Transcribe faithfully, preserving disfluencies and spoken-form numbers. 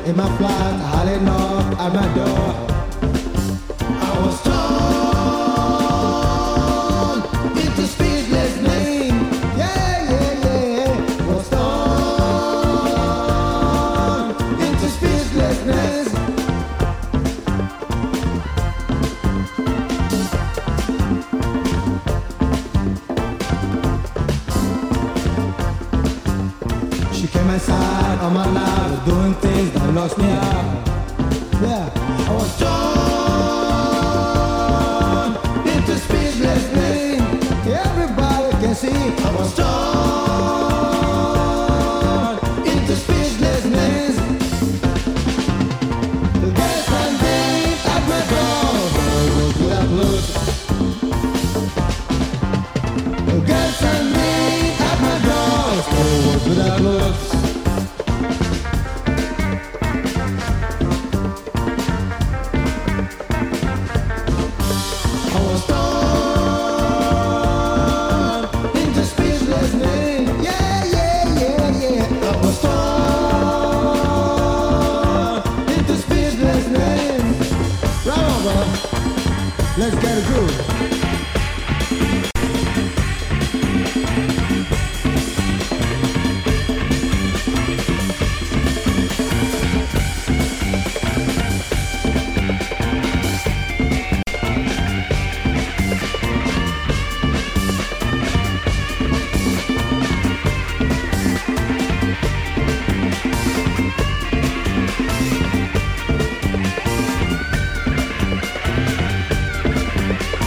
in my flat, howling knock at my door. I was torn into speechless name. Yeah, yeah, yeah. Was torn into speechlessness. She came inside on my life, doing things that lost me out. Yeah, I was torn into speechless pain. Everybody can see I was torn into speechlessness. The guys and days at my door, go to that look. The guys and days at my door, go to that look. Let's get a groove.